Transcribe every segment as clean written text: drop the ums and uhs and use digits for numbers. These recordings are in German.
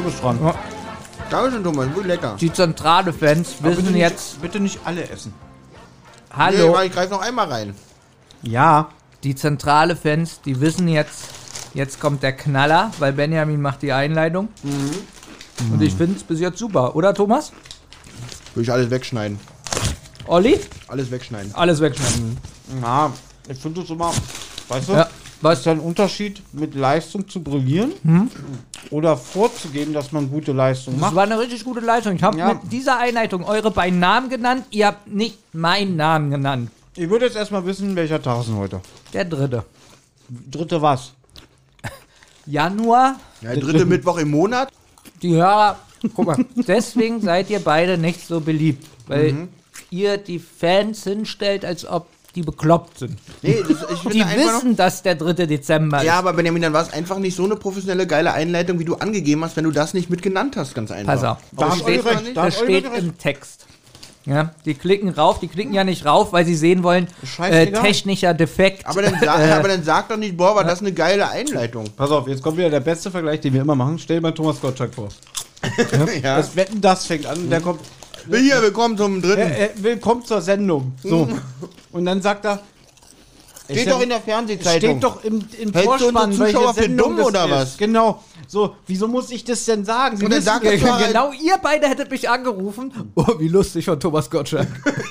bist dran. Ja. Dankeschön, Thomas. Wirklich lecker. Die zentrale Fans wissen jetzt... Bitte nicht alle essen. Hallo. Nee, ich greife noch einmal rein. Ja. Die zentrale Fans, die wissen jetzt kommt der Knaller, weil Benjamin macht die Einleitung. Und ich finde es bis jetzt super, oder Thomas? Würde ich alles wegschneiden. Olli? Alles wegschneiden. Alles wegschneiden. Ja, ich finde das immer... Weißt du? Ja. Was ist der Unterschied, mit Leistung zu brillieren oder vorzugeben, dass man gute Leistung Das macht? war eine richtig gute Leistung. Ich habe Ja. mit dieser Einleitung eure beiden Namen genannt. Ihr habt nicht meinen Namen genannt. Ich würde jetzt erstmal wissen, welcher Tag ist denn heute? Der 3. Dritte was? Januar. Ja, der dritte Mittwoch im Monat. Die Hörer, guck mal, deswegen seid ihr beide nicht so beliebt. Weil ihr die Fans hinstellt, als ob die bekloppt sind. Nee, ich finde Die einfach wissen, dass der 3. Dezember ist. Ja, aber Benjamin, dann war es einfach nicht so eine professionelle, geile Einleitung, wie du angegeben hast, wenn du das nicht mit genannt hast, ganz einfach. Pass auf. Da Das habt ihr steht, recht, da das habt ihr steht recht. im Text. Ja, die klicken rauf, die klicken ja nicht rauf, weil sie sehen wollen, Scheißegal. technischer Defekt. Aber dann sag doch nicht, boah, war das eine geile Einleitung. Pass auf, jetzt kommt wieder der beste Vergleich, den wir immer machen. Stell dir mal Thomas Gottschalk vor. Ja. Das Wetten, das fängt an, der kommt... Hier, willkommen zum dritten. Willkommen zur Sendung. So. Und dann sagt er... Steht doch in der Fernsehzeitung. Steht doch im Hältst du Vorspann, unsere Zuschauer welche für Sendung dumm das oder ist. was? Genau. So, wieso muss ich das denn sagen? Sie Und dann wissen- sagt er Ja, zwar- genau, ihr beide hättet mich angerufen. Oh, wie lustig von Thomas Gottschalk.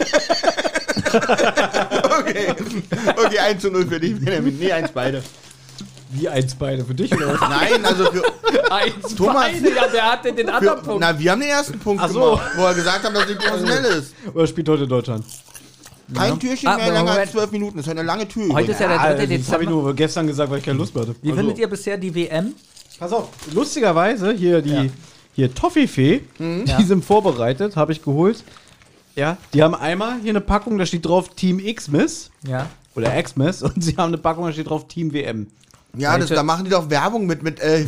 Okay. Okay, 1:0 für dich, Benjamin. Nee, 1 beide. Wie eins beide für dich oder was? Nein, also für. Eins, Thomas- beide, ja, wer hat denn den anderen für Punkt? na, wir haben den ersten Punkt Ach so. gemacht, wo er gesagt hat, dass es nicht professionell ist. Oder spielt heute Deutschland? Kein Türchen Ah, mehr länger als Moment. 12 Minuten. Das ist eine lange Tür. Heute ist ja der 3. Das habe ich Dezember. nur gestern gesagt, weil ich keine Lust mehr hatte. Wie findet ihr bisher die WM? Pass auf, lustigerweise hier hier Toffifee, die sind vorbereitet, habe ich geholt. Ja, die haben einmal hier eine Packung, da steht drauf Team Xmas Ja. oder Xmas und sie haben eine Packung, da steht drauf Team WM. Ja, Heute- da machen die doch Werbung mit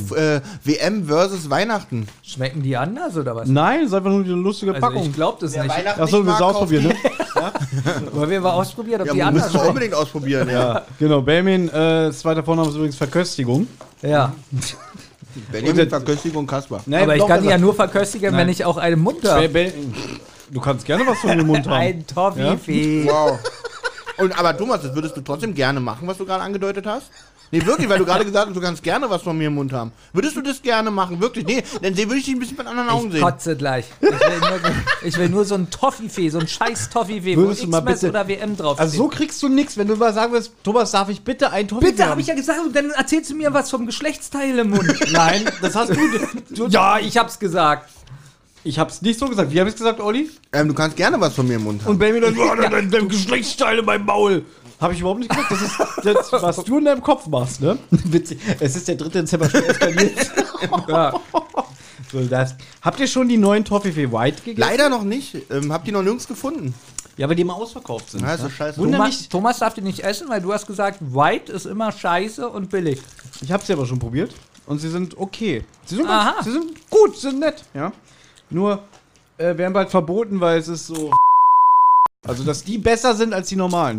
WM versus Weihnachten. Schmecken die anders oder was? Nein, das ist einfach nur eine lustige Also Packung. ich glaube das nicht. Weihnachten Achso, du nicht willst mag, ausprobieren, ne? Wollen wir mal ausprobieren, ob Ja, die wir anders müssen wir schmecken? unbedingt ausprobieren, ja. Genau, Benjamin, zweiter Vorname ist übrigens Verköstigung. Ja. Benjamin, Verköstigung, Kasper. Nein, Aber ich noch kann die besser. ja nur verköstigen, wenn ich auch einen Mund habe. Du kannst gerne was von dem Mund haben. Ein Toffifee. Wow. Aber Thomas, das würdest du trotzdem gerne machen, was du gerade angedeutet hast? Nee, wirklich, weil du gerade gesagt hast, du kannst gerne was von mir im Mund haben. Würdest du das gerne machen? Wirklich? Nee, dann würde ich dich ein bisschen mit anderen Augen Ich sehen. kotze gleich. Ich will nur so ein Toffifee, so ein scheiß Toffifee, wo Würdest du mal Xmas bitte- oder WM drauf Also so kriegst du nichts, wenn du mal sagen willst, Thomas, darf ich bitte ein Toffifee Bitte, haben? habe ich ja gesagt, und dann erzählst du mir was vom Geschlechtsteil im Mund. Nein, das hast du. Ja, ich hab's gesagt. Ich hab's nicht so gesagt. Wie hab ich's gesagt, Olli? Du kannst gerne was von mir im Mund haben. Und Benjamin dann, dein Geschlechtsteil in meinem Maul. Habe ich überhaupt nicht gesagt. Das ist das, was du in deinem Kopf machst, ne? Witzig. Es ist der 3. Dezember schon eskaliert. Ja. So, habt ihr schon die neuen Toffifee White gegessen? Leider noch nicht. Hab die noch nirgends gefunden. Ja, weil die immer ausverkauft sind. Ja, ist doch scheiße. Wunder Thomas, mich. Thomas darf die nicht essen, weil du hast gesagt, White ist immer scheiße und billig. Ich habe sie aber schon probiert und sie sind okay. Sie sind, Aha. sie sind gut, sie sind nett, ja. Nur werden bald verboten, weil es ist so. Also, dass die besser sind als die normalen.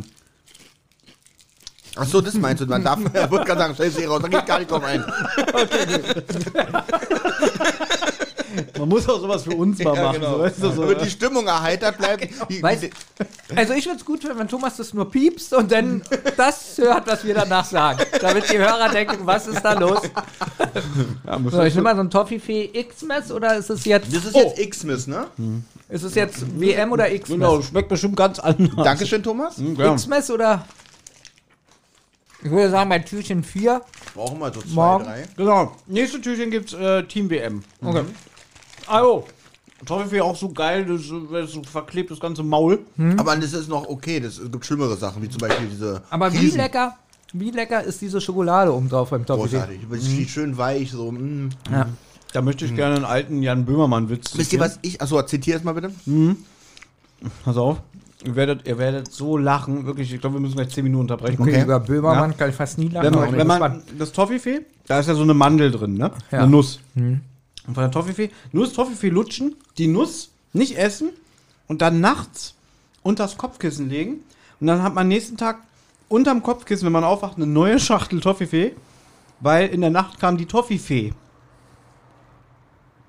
Achso, das meinst du. Man darf, ich wollte gerade sagen, stell sie raus, da geht gar nicht drauf ein. Man muss auch sowas für uns mal machen. So, weißt du, so. Damit die Stimmung erheitert bleibt. Weißt, also ich find's gut, wenn Thomas das nur piepst und dann das hört, was wir danach sagen. Damit die Hörer denken, was ist da los? Ja, muss So, ich nehme mal so ein Toffifee X-Mess oder ist es jetzt, Das ist jetzt Xmas, ne? ist es jetzt WM oder Genau, X-Mess? schmeckt bestimmt ganz anders. Dankeschön, Thomas. Ja. X-Mess oder, ich würde sagen, bei Türchen 4. Brauchen wir so 2, Morgen. 3. Genau. Nächste Türchen gibt's Team WM. Okay. Also, Toffifee auch so geil, das so verklebt das ganze Maul. Aber das ist noch okay. Es gibt schlimmere Sachen, wie zum Beispiel diese. aber wie lecker ist diese Schokolade oben drauf beim Toffifee? Großartig. Die schön weich, so. Ja. Da möchte ich gerne einen alten Jan Böhmermann-Witz Wisst ihr, was ich. Achso, zitier es mal bitte. Pass auf. Ihr werdet so lachen. Wirklich, ich glaube, wir müssen gleich 10 Minuten unterbrechen. Okay, Okay. über Böhmermann kann ich fast nie lachen. aber Wenn bin man gespannt. das Toffifee, da ist ja so eine Mandel drin, ne? Ja. Eine Nuss. Und von der Toffifee, nur das Toffifee lutschen, die Nuss nicht essen und dann nachts unter das Kopfkissen legen. Und dann hat man nächsten Tag unterm Kopfkissen, wenn man aufwacht, eine neue Schachtel Toffifee, weil in der Nacht kam die Toffifee.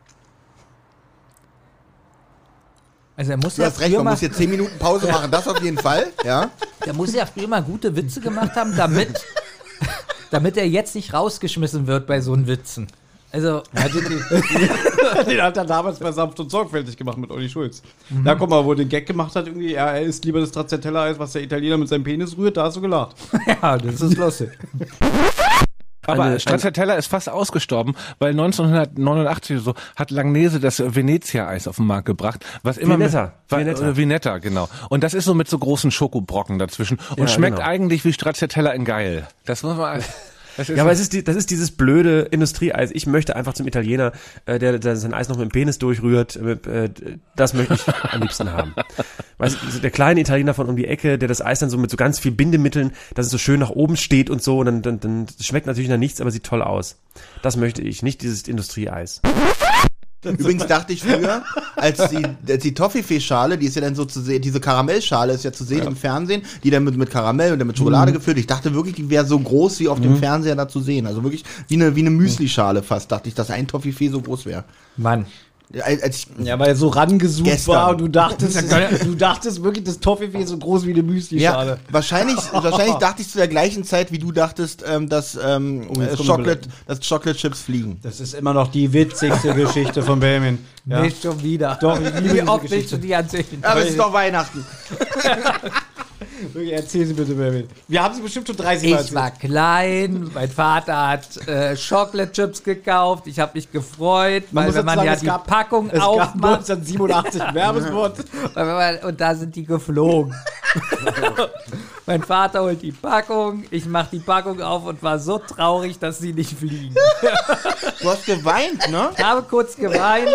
Also er muss Du hast recht, man muss hier 10 Minuten Pause machen, das auf jeden Fall, ja. Der muss ja früher mal gute Witze gemacht haben, damit er jetzt nicht rausgeschmissen wird bei so einen Witzen. Also, Den hat er damals bei Sanft und Sorgfältig gemacht mit Olli Schulz. Da guck mal, wo er den Gag gemacht hat, irgendwie, er isst lieber das Stracciatella-Eis, was der Italiener mit seinem Penis rührt, da hast du gelacht. ja, das ist lustig. Aber Stracciatella ist fast ausgestorben, weil 1989 so hat Langnese das Venezia-Eis auf den Markt gebracht, was immer Vinetta, genau. Und das ist so mit so großen Schokobrocken dazwischen und schmeckt eigentlich wie Stracciatella in geil. Das muss man. Ja, aber das ist dieses blöde Industrieeis. Ich möchte einfach zum Italiener, der sein Eis noch mit dem Penis durchrührt, das möchte ich am liebsten haben. Weißt du, der kleine Italiener von um die Ecke, der das Eis dann so mit so ganz viel Bindemitteln, dass es so schön nach oben steht und so, und dann schmeckt natürlich nach nichts, aber sieht toll aus. Das möchte ich, nicht dieses Industrieeis. Übrigens dachte ich früher, als die Toffifee-Schale, die ist ja dann so zu sehen, diese Karamellschale ist ja zu sehen im Fernsehen, die dann mit Karamell und dann mit Schokolade gefüllt. Ich dachte wirklich, die wäre so groß wie auf dem Fernseher da zu sehen. Also wirklich wie eine Müsli-Schale fast, dachte ich, dass ein Toffifee so groß wäre. Mann. Ja, weil er so rangezoomt Gestern. war und du dachtest wirklich, das Toffifee ist so groß wie eine Müsli-Schale. Ja, wahrscheinlich dachte ich zu der gleichen Zeit, wie du dachtest, dass Chocolate Chips fliegen. Das ist immer noch die witzigste Geschichte von Benjamin. Ja. Nicht schon wieder. Doch, ich liebe Wie diese oft willst Geschichte. du die erzählen? Aber es ist doch Weihnachten. Wirklich, erzähl sie bitte, Benjamin. Wir haben sie bestimmt schon 30 Mal Ich war klein, mein Vater hat Chocolate Chips gekauft, ich habe mich gefreut, weil wenn man ja die Packung es aufmacht gab 1987 einen Werbespot. und da sind die geflogen. Mein Vater holt die Packung, ich mache die Packung auf und war so traurig, dass sie nicht fliegen. Du hast geweint, ne? Ich habe kurz geweint.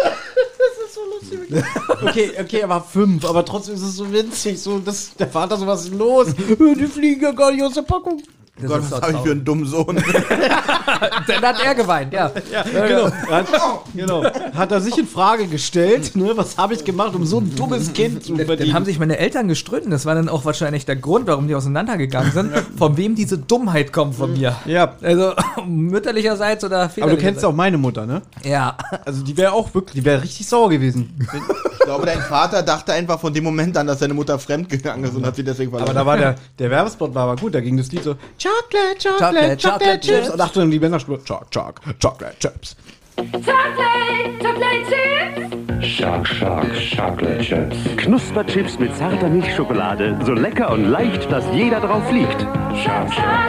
Okay, er war 5, aber trotzdem ist es so winzig. So, der Vater so, was ist los? Die fliegen ja gar nicht aus der Packung. Das Gott, ist was doch habe ich traurig. für einen dummen Sohn. Dann hat er geweint, ja. Genau. Hat er sich in Frage gestellt, ne? Was habe ich gemacht, um so ein dummes Kind zu Dann verdienen? haben sich meine Eltern gestritten. Das war dann auch wahrscheinlich der Grund, warum die auseinandergegangen sind. Von wem diese Dummheit kommt von mir. Ja. Also mütterlicherseits oder Aber du väterlicherseits. kennst auch meine Mutter, ne? Ja. Also die wäre auch wirklich, die wäre richtig sauer gewesen. Ich glaube, dein Vater dachte einfach von dem Moment an, dass seine Mutter fremdgegangen ist und hat sie deswegen verlassen. Aber da war der Werbespot war aber gut, da ging das Lied so Chocolate Chocolate Chips. Chips. Und Achtung, die Männerspur Chocolate Chips. Shark, Chocolate Chips. Knusperchips mit zarter Milchschokolade. So lecker und leicht, dass jeder drauf fliegt. Shark,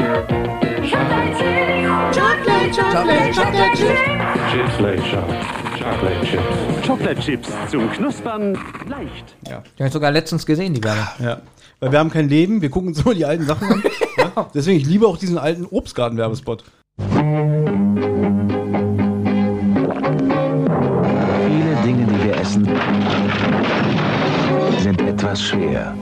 Chips like Chocolate Chips. Chocolate Chips zum Knuspern leicht. Die habe ich sogar letztens gesehen, die Werbung. Ja. Weil wir haben kein Leben, wir gucken uns nur die alten Sachen an. Ja? Deswegen, ich liebe auch diesen alten Obstgarten-Werbespot. Viele Dinge, die wir essen, sind etwas schwer.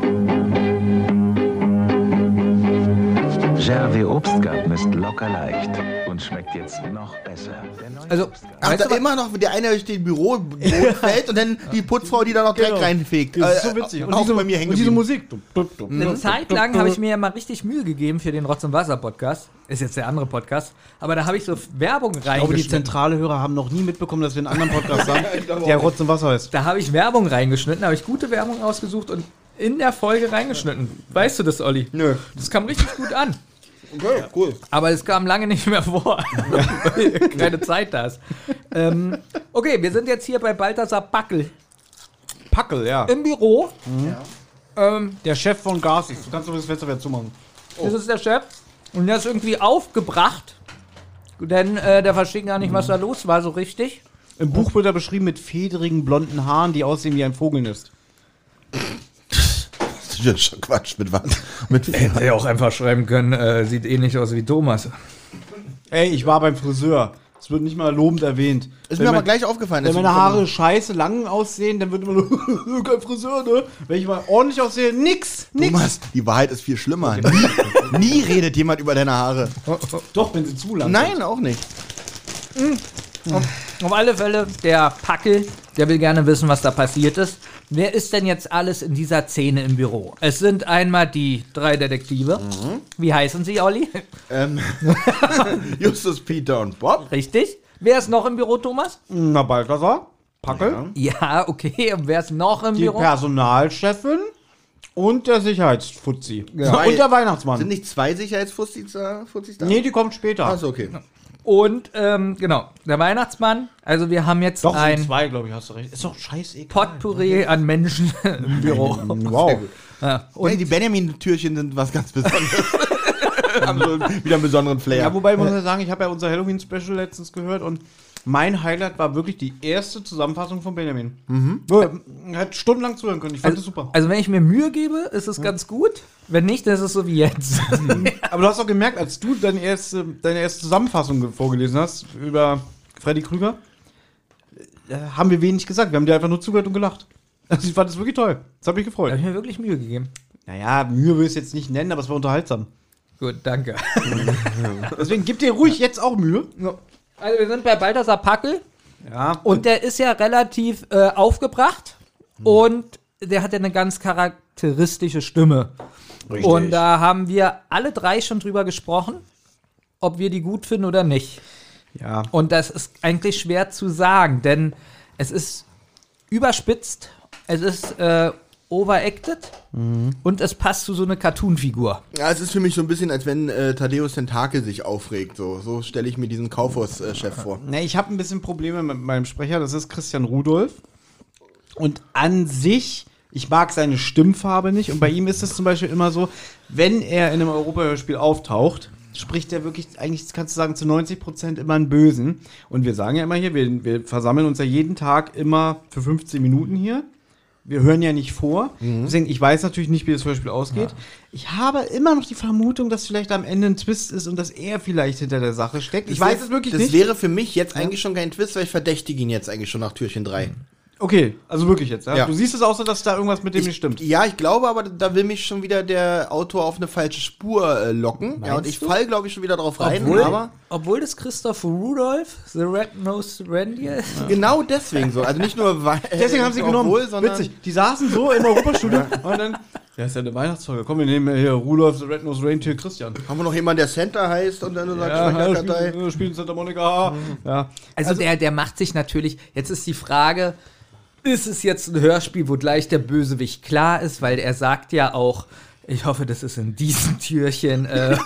Gervais Obstgarten ist locker leicht und schmeckt jetzt noch besser. Also, Ach, weißt du, da immer noch der eine steht im Büro fällt und dann die Putzfrau, die da noch direkt reinfegt. Das ist so witzig. Auch bei mir hängen und diese geblieben. Musik. eine Zeit lang habe ich mir ja mal richtig Mühe gegeben für den Rotz- und Wasser-Podcast. Ist jetzt der andere Podcast. Aber da habe ich so Werbung Ich glaube, die reingeschnitten. zentrale Hörer haben noch nie mitbekommen, dass wir einen anderen Podcast haben, der Rotz und Wasser heißt. Da habe ich Werbung reingeschnitten, habe ich gute Werbung ausgesucht und in der Folge reingeschnitten. Weißt du das, Olli? Nö. Das kam richtig gut an. Okay, cool. Aber es kam lange nicht mehr vor, weil keine Zeit da ist. Okay, wir sind jetzt hier bei Balthasar Packel Packel, ja. im Büro. Der Chef von Garcis. Du kannst doch das Fenster wieder zumachen. Das ist der Chef. Und der ist irgendwie aufgebracht. Denn der versteht gar nicht, was da los war, so richtig. Im Buch wird er beschrieben mit federigen blonden Haaren, die aussehen wie ein Vogelnest. Das ist schon Quatsch, mit was? Mit Hätte ja auch einfach schreiben können, sieht ähnlich aus wie Thomas. Ey, ich war beim Friseur. Es wird nicht mal lobend erwähnt. Ist mir aber gleich aufgefallen. Wenn dass meine Haare scheiße lang aussehen, dann wird immer nur kein Friseur, ne? Wenn ich mal ordentlich aussehe, nix. Thomas, die Wahrheit ist viel schlimmer. Nie redet jemand über deine Haare. Doch, wenn sie zu lang Nein, auch nicht. Auf alle Fälle, der Packel, der will gerne wissen, was da passiert ist. Wer ist denn jetzt alles in dieser Szene im Büro? Es sind einmal die 3 Detektive. Wie heißen sie, Olli? Justus, Peter und Bob. Richtig. Wer ist noch im Büro, Thomas? Na, Balthasar. Packel, Ja, okay. Und wer ist noch im die Büro? Personalchefin und der Sicherheitsfuzzi. Ja. Und der Weihnachtsmann. Sind nicht 2 Sicherheitsfuzis da? Nee, die kommt später. Achso, okay. Und, genau, der Weihnachtsmann. Also wir haben jetzt Doch, sind ein 2, glaube ich, hast du recht. Ist doch scheißegal. Potpourri an Menschen im Büro. Wow. Ja. Und die Benjamin-Türchen sind was ganz Besonderes. Haben so wieder einen besonderen Flair. Ja, wobei ich muss ja sagen, ich habe ja unser Halloween-Special letztens gehört und mein Highlight war wirklich die erste Zusammenfassung von Benjamin. Hat stundenlang zuhören können, ich fand das super. Also wenn ich mir Mühe gebe, ist es ganz gut. Wenn nicht, dann ist es so wie jetzt. Aber du hast auch gemerkt, als du deine erste Zusammenfassung vorgelesen hast über Freddy Krüger, haben wir wenig gesagt. Wir haben dir einfach nur zugehört und gelacht. Also ich fand das wirklich toll. Das hat mich Da gefreut. habe ich mir wirklich Mühe gegeben. Naja, Mühe will ich es jetzt nicht nennen, aber es war unterhaltsam. Gut, danke. Deswegen gib dir ruhig jetzt auch Mühe. Also wir sind bei Balthasar Packel. Ja. Und der ist ja relativ aufgebracht. Und der hat ja eine ganz charakteristische Stimme. Richtig. Und da haben wir alle 3 schon drüber gesprochen, ob wir die gut finden oder nicht. Ja. Und das ist eigentlich schwer zu sagen, denn es ist überspitzt, es ist overacted und es passt zu so einer Cartoon-Figur. Ja, es ist für mich so ein bisschen, als wenn Thaddeus Tentakel sich aufregt. So stelle ich mir diesen Kaufhaus-Chef vor. Ne, ich habe ein bisschen Probleme mit meinem Sprecher, das ist Christian Rudolph. Und an sich, ich mag seine Stimmfarbe nicht. Und bei ihm ist es zum Beispiel immer so, wenn er in einem Europahörspiel auftaucht, spricht er wirklich, eigentlich kannst du sagen, zu 90% immer einen Bösen. Und wir sagen ja immer hier, wir versammeln uns ja jeden Tag immer für 15 Minuten hier. Wir hören ja nicht vor. Deswegen, ich weiß natürlich nicht, wie das Hörspiel ausgeht. Ja. Ich habe immer noch die Vermutung, dass vielleicht am Ende ein Twist ist und dass er vielleicht hinter der Sache steckt. Ich weiß es wirklich nicht. Das wäre für mich jetzt eigentlich schon kein Twist, weil ich verdächtige ihn jetzt eigentlich schon nach Türchen 3. Okay, also wirklich jetzt. Ja? Ja. Du siehst es auch so, dass da irgendwas mit dem nicht stimmt. Ja, ich glaube, aber da will mich schon wieder der Autor auf eine falsche Spur locken. Ja, und ich fall, glaube ich, schon wieder drauf rein. Obwohl das Christoph Rudolph, The Red-Nosed Reindeer ist. Ja. Genau deswegen so. Also nicht nur, weil. Deswegen haben sie genommen. Sondern Witzig. Die saßen so im Europastudio und dann. Ja, ist ja eine Weihnachtsfolge. Komm, wir nehmen hier Rudolph, The Red-Nosed Reindeer, Christian. Haben wir noch jemanden, der Santa heißt und dann sagt Sprecherkartei. Spielen Santa Monica. Ja. Also der macht sich natürlich. Jetzt ist die Frage. Ist es jetzt ein Hörspiel, wo gleich der Bösewicht klar ist, weil er sagt ja auch, ich hoffe, das ist in diesem Türchen,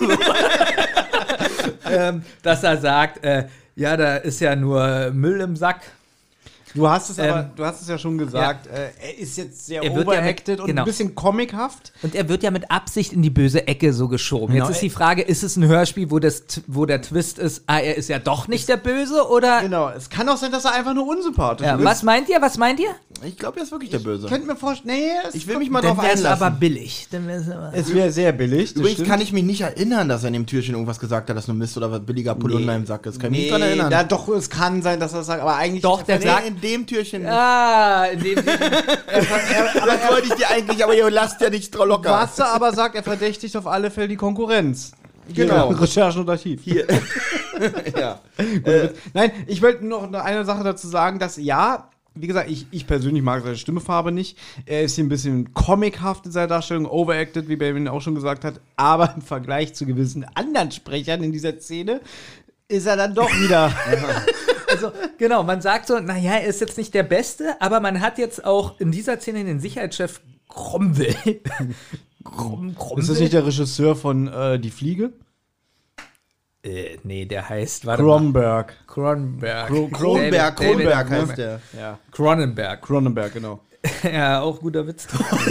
dass er sagt, ja, da ist ja nur Müll im Sack. Du hast es ja schon gesagt, er ist jetzt sehr overacted und ein bisschen comichaft. Und er wird ja mit Absicht in die böse Ecke so geschoben. Genau. Jetzt ist die Frage, ist es ein Hörspiel, wo der Twist ist, er ist ja doch nicht der Böse, oder? Genau, es kann auch sein, dass er einfach nur unsympathisch ist. Was meint ihr? Ich glaube, er ist wirklich der Böse. Ich könnte mir vorstellen, ich will mich mal drauf einlassen. Das wäre aber billig. Es wäre sehr billig. Übrigens kann ich mich nicht erinnern, dass er in dem Türchen irgendwas gesagt hat, dass nur Mist oder was billiger Polunder im Sack ist. Kann ich mich nicht dran erinnern. Ja, doch, es kann sein, dass er das sagt, aber eigentlich... Doch, der sagt... In dem Türchen nicht. In dem Türchen. Aber das wollte ich dir eigentlich, aber ihr lasst ja nicht locker. Was er aber sagt, er verdächtigt auf alle Fälle die Konkurrenz. Genau. Recherchen und Archiv. Hier. Ja. Nein, ich wollte noch eine Sache dazu sagen, dass wie gesagt, ich persönlich mag seine Stimmefarbe nicht. Er ist hier ein bisschen comichaft in seiner Darstellung, overacted, wie Benjamin auch schon gesagt hat. Aber im Vergleich zu gewissen anderen Sprechern in dieser Szene ist er dann doch wieder... Also, genau, man sagt so, naja, er ist jetzt nicht der Beste, aber man hat jetzt auch in dieser Szene den Sicherheitschef Cromwell. Cromwell? Ist das nicht der Regisseur von Die Fliege? Nee, der heißt... Cronenberg. Kronberg heißt der. Ja. Cronenberg, genau. Ja, auch guter Witz.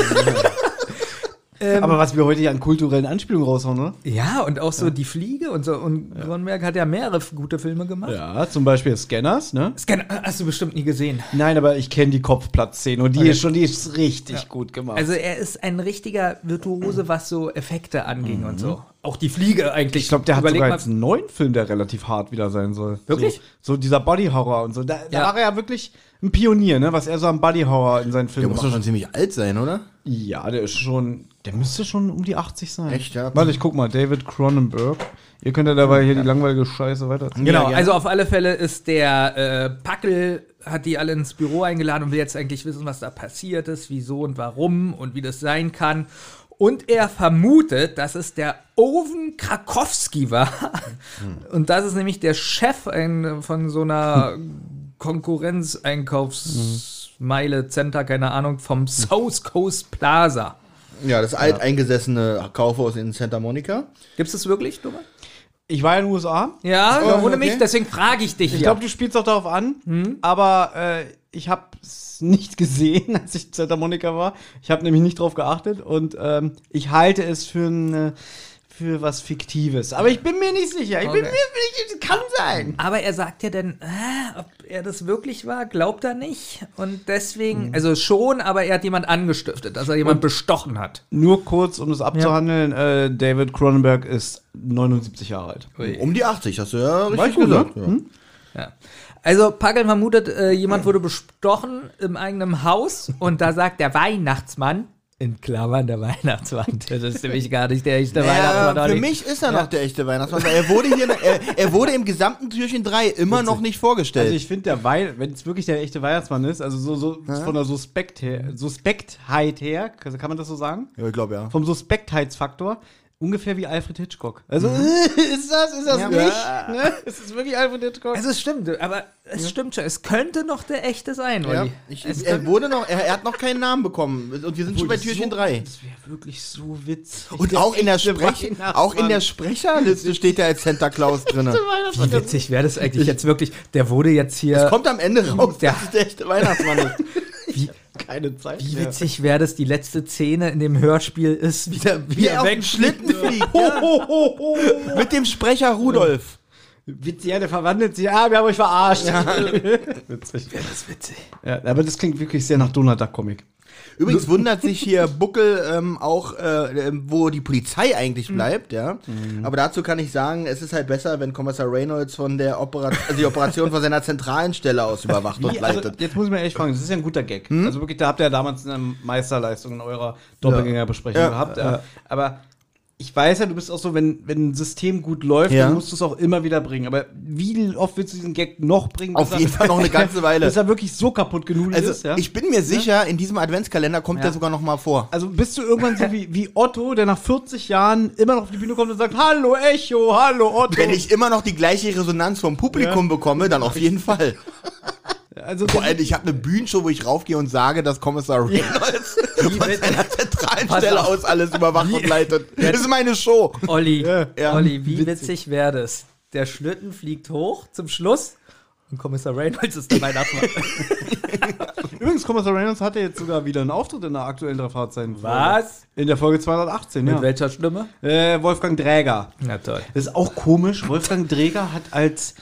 Aber was wir heute ja an kulturellen Anspielungen raushauen, ne? Ja, und auch so Die Fliege und so. Und Cronenberg hat ja mehrere gute Filme gemacht. Ja, zum Beispiel Scanners, ne? Hast du bestimmt nie gesehen. Nein, aber ich kenne die Kopfplatzszene und die ist richtig gut gemacht. Also er ist ein richtiger Virtuose, was so Effekte anging und so. Auch Die Fliege eigentlich. Ich glaube, der hat sogar jetzt einen neuen Film, der relativ hart wieder sein soll. Wirklich? So dieser Body-Horror und so. Da war er ja wirklich ein Pionier, ne? Was er so am Body-Horror in seinen Filmen macht. Der muss doch schon ziemlich alt sein, oder? Ja, der müsste schon um die 80 sein. Echt, ja? Warte, ich guck mal, David Cronenberg. Ihr könnt ja dabei hier die langweilige Scheiße weiterziehen. Genau, also auf alle Fälle ist der Packel, hat die alle ins Büro eingeladen und will jetzt eigentlich wissen, was da passiert ist, wieso und warum und wie das sein kann. Und er vermutet, dass es der Owen Krakowski war. Und das ist nämlich der Chef von so einer Konkurrenz-Einkaufsmeile, Center, keine Ahnung, vom South Coast Plaza. Ja, das alteingesessene Kaufhaus in Santa Monica. Gibt's das wirklich, Thomas? Ich war in den USA. Ja, ohne mich, deswegen frage ich dich Ich glaube, du spielst auch darauf an, aber ich habe es nicht gesehen, als ich in Santa Monica war. Ich habe nämlich nicht drauf geachtet und ich halte es für was Fiktives. Aber ich bin mir nicht sicher. Ich bin mir nicht, kann sein. Aber er sagt ja dann, ob er das wirklich war, glaubt er nicht. Und deswegen, also schon, aber er hat jemand angestiftet, dass er jemand bestochen hat. Nur kurz, um das abzuhandeln, David Cronenberg ist 79 Jahre alt. Um die 80, hast du ja richtig gut, gesagt. ne? Ja. Also Pagel vermutet, jemand wurde bestochen im eigenen Haus und da sagt der Weihnachtsmann, in Klammern der Weihnachtsmann, das ist nämlich gar nicht der echte Weihnachtsmann. Für mich ist er noch der echte Weihnachtsmann, weil er wurde im gesamten Türchen 3 immer noch nicht vorgestellt. Also ich finde, wenn es wirklich der echte Weihnachtsmann ist, also so von der Suspektheit her, kann man das so sagen? Ja, ich glaube, ja. Vom Suspektheitsfaktor, ungefähr wie Alfred Hitchcock. Also, ist das Ja. nicht? Ne? Ist es wirklich Alfred Hitchcock? Also es stimmt, aber es stimmt schon. Es könnte noch der echte sein, Ja. Olli. Er hat noch keinen Namen bekommen. Und wir sind schon bei Türchen 3. Das wäre wirklich so witzig. Und auch in der Weihnachtsmann. Sprecherliste steht er als Santa Claus drin. Wie witzig wäre das eigentlich jetzt wirklich? Der wurde jetzt hier... Es kommt am Ende raus, dass es der echte Weihnachtsmann ist. keine Zeit Wie mehr. witzig wäre das, die letzte Szene in dem Hörspiel ist, wie er auf dem Schlitten fliegt. Ja. Mit dem Sprecher Rudolf. Witzig, ja, der verwandelt sich. Wir haben euch verarscht. Ja. Witzig. Das ist witzig. Ja, aber das klingt wirklich sehr nach Donald Duck Comic. Übrigens wundert sich hier Buckel auch, wo die Polizei eigentlich bleibt, ja. Aber dazu kann ich sagen, es ist halt besser, wenn Kommissar Reynolds von der die Operation von seiner zentralen Stelle aus überwacht und leitet. Also, jetzt muss ich mir echt fragen, das ist ja ein guter Gag. Also wirklich, da habt ihr ja damals eine Meisterleistung in eurer Doppelgängerbesprechung gehabt. Ja. Aber ich weiß ja, du bist auch so, wenn ein System gut läuft, dann musst du es auch immer wieder bringen. Aber wie oft willst du diesen Gag noch bringen? Auf jeden Fall noch eine ganze Weile. Bis er wirklich so kaputt genudelt Also, ist. Ja? ich bin mir sicher, in diesem Adventskalender kommt der sogar noch mal vor. Also bist du irgendwann so wie Otto, der nach 40 Jahren immer noch auf die Bühne kommt und sagt, hallo Echo, hallo Otto. Wenn ich immer noch die gleiche Resonanz vom Publikum bekomme, dann auf jeden Fall. Also, Vor allem, ich habe eine Bühnenshow, wo ich raufgehe und sage, dass Kommissar Reynolds von seiner zentralen Stelle aus alles überwacht und leitet. Das ist meine Show. Olli, Ja. Olli, wie witzig wäre das? Der Schlitten fliegt hoch zum Schluss und Kommissar Reynolds ist der Weihnachtsmann. Übrigens, Kommissar Reynolds hatte jetzt sogar wieder einen Auftritt in der aktuellen Drei-Fragezeichen. Was? In der Folge 218, Mit welcher Stimme? Wolfgang Dräger. Na toll. Das ist auch komisch. Wolfgang Dräger hat als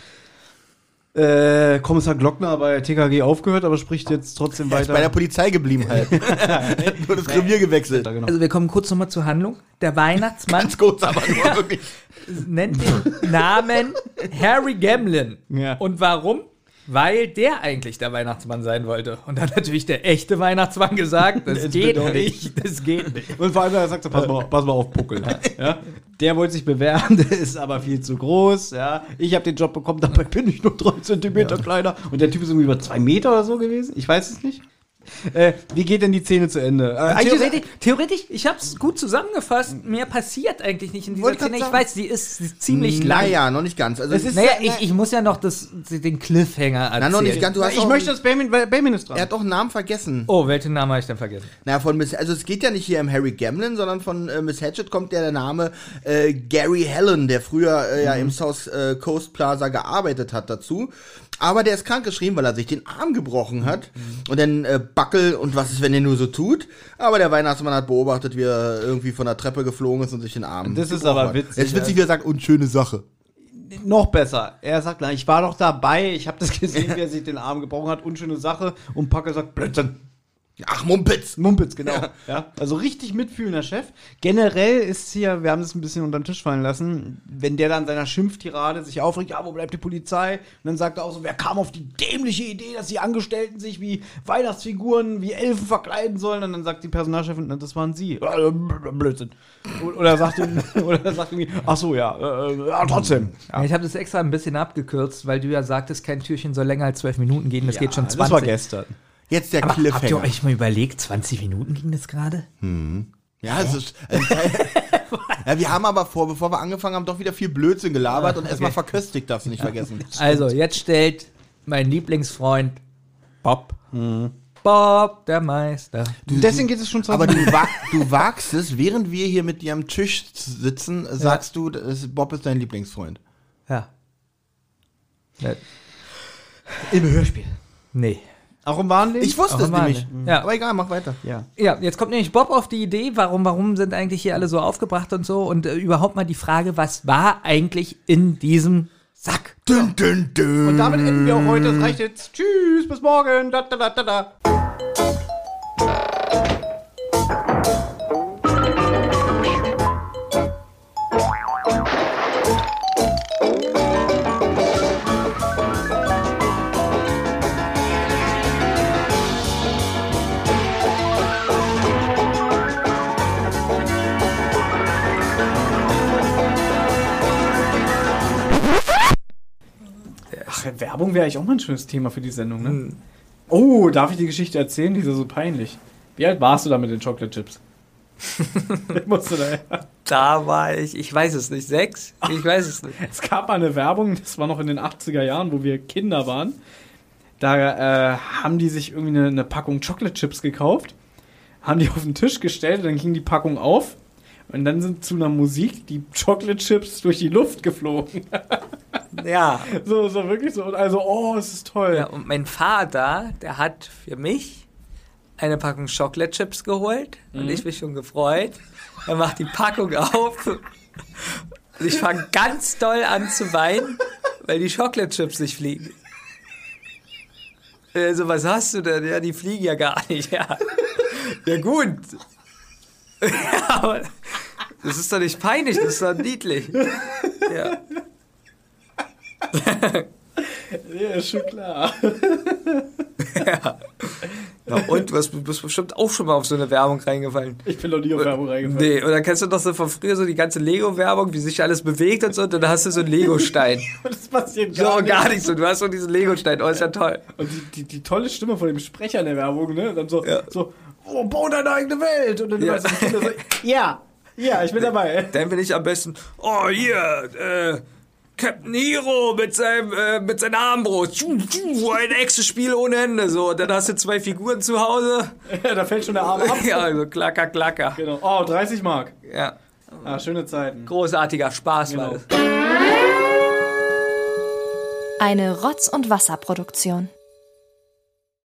Kommissar Glockner bei TKG aufgehört, aber spricht jetzt trotzdem Er ist weiter. bei der Polizei geblieben halt. Nur das Revier gewechselt. Genau. Also wir kommen kurz nochmal zur Handlung. Der Weihnachtsmann Ganz kurz, aber nur wirklich. nennt den Namen Harry Gamlin. Ja. Und warum? Weil der eigentlich der Weihnachtsmann sein wollte. Und dann hat natürlich der echte Weihnachtsmann gesagt, das geht nicht, das geht nicht. Und vor allem, er sagt so, pass mal auf Puckel. Ja? Der wollte sich bewerben, der ist aber viel zu groß. Ja? Ich habe den Job bekommen, dabei bin ich nur 3 Zentimeter kleiner. Und der Typ ist irgendwie über 2 Meter oder so gewesen. Ich weiß es nicht. Wie geht denn die Szene zu Ende? Theoretisch, ich hab's gut zusammengefasst. Mehr passiert eigentlich nicht in dieser Wollte Szene. grad Ich sagen. weiß, sie ist ziemlich lang. Naja, noch nicht ganz. Also, Naja, ich muss ja noch den Cliffhanger erzählen. na, noch nicht ganz. Du hast Ich auch- möchte, dass Bayman ist dran. Er hat doch einen Namen vergessen. Oh, welchen Namen habe ich denn vergessen? Na, also es geht ja nicht hier um Harry Gamlin, sondern von Miss Hatchet kommt ja der Name Gary Helen, der früher ja im South Coast Plaza gearbeitet hat dazu. Aber der ist krankgeschrieben, weil er sich den Arm gebrochen hat. Und dann Buckel und was ist, wenn er nur so tut. Aber der Weihnachtsmann hat beobachtet, wie er irgendwie von der Treppe geflogen ist und sich den Arm Das ist gebrochen aber hat. witzig, Jetzt witzig, wie er sagt, und schöne Sache. Noch besser. Er sagt, na, ich war doch dabei, ich habe das gesehen, wie er sich den Arm gebrochen hat. Unschöne Sache. Und Packer sagt, Blödsinn. Ach, Mumpitz. Mumpitz, genau. Ja. Also richtig mitfühlender Chef. Generell ist hier, wir haben das ein bisschen unter den Tisch fallen lassen, wenn der dann seiner Schimpftirade sich aufregt, ja, wo bleibt die Polizei? Und dann sagt er auch so, wer kam auf die dämliche Idee, dass die Angestellten sich wie Weihnachtsfiguren, wie Elfen verkleiden sollen? Und dann sagt die Personalchefin, na, das waren sie. Blödsinn. Oder sagt irgendwie, ach so, ja, trotzdem. Ja. Ich habe das extra ein bisschen abgekürzt, weil du ja sagtest, kein Türchen soll länger als 12 Minuten gehen. Das geht schon 20. Das war gestern. Jetzt der Aber habt ihr Cliffhanger. euch mal überlegt, 20 Minuten ging das gerade? Ja, es ist. Ja, wir haben aber bevor wir angefangen haben, doch wieder viel Blödsinn gelabert und erstmal verköstigt, darfst du nicht vergessen. Also, jetzt stellt mein Lieblingsfreund Bob. Bob, der Meister. Deswegen geht es schon Aber du wagst es, während wir hier mit dir am Tisch sitzen, sagst du, Bob ist dein Lieblingsfreund. Ja. Im Hörspiel. Nee. Auch im wahren Leben? Ich wusste es nämlich. Ja. Aber egal, mach weiter. Ja. Ja, jetzt kommt nämlich Bob auf die Idee, warum sind eigentlich hier alle so aufgebracht und so und überhaupt mal die Frage, was war eigentlich in diesem Sack? Dün, dün, dün. Und damit enden wir auch heute. Das reicht jetzt. Tschüss, bis morgen. Da, da, da, da, da. Ach, Werbung wäre eigentlich auch mal ein schönes Thema für die Sendung, ne? Oh, darf ich die Geschichte erzählen? Die ist ja so peinlich. Wie alt warst du da mit den Chocolate Chips? Musst du da Da war ich weiß es nicht, 6? Ich weiß es nicht. Es gab mal eine Werbung, das war noch in den 80er Jahren, wo wir Kinder waren. Da haben die sich irgendwie eine Packung Chocolate Chips gekauft, haben die auf den Tisch gestellt und dann ging die Packung auf und dann sind zu einer Musik die Chocolate Chips durch die Luft geflogen. Ja. So wirklich so. Und also, oh, es ist toll. Ja, und mein Vater, der hat für mich eine Packung Chocolate Chips geholt und ich mich schon gefreut. Er macht die Packung auf und ich fange ganz doll an zu weinen, weil die Chocolate Chips nicht fliegen. Also, was hast du denn? Ja, die fliegen ja gar nicht. Ja, ja gut. Ja, aber das ist doch nicht peinlich, das ist doch niedlich. Ja. Ja, ist schon klar. Ja. Na und, du bist bestimmt auch schon mal auf so eine Werbung reingefallen. Ich bin noch nie auf Werbung reingefallen. Nee, und dann kennst du doch so von früher so die ganze Lego-Werbung, wie sich alles bewegt und so, und dann hast du so einen Lego-Stein. Das passiert Gar nicht so, du hast so diesen Lego-Stein, oh, ist ja toll. Und die tolle Stimme von dem Sprecher in der Werbung, ne? Dann so, oh, bau deine eigene Welt. Und dann Ja. weißt du, die Kinder so, ja, ich bin dabei. Dann bin ich am besten, oh, hier, Captain Hero mit seiner Armbrust. Ein Echsenspiel ohne Ende. So, und dann hast du 2 Figuren zu Hause. Ja, da fällt schon der Arm ab. Ja, also klacker, klacker. Genau. Oh, 30 Mark. Ja. Ah, schöne Zeiten. Großartiger Spaß Genau. war das. Eine Rotz- und Wasserproduktion.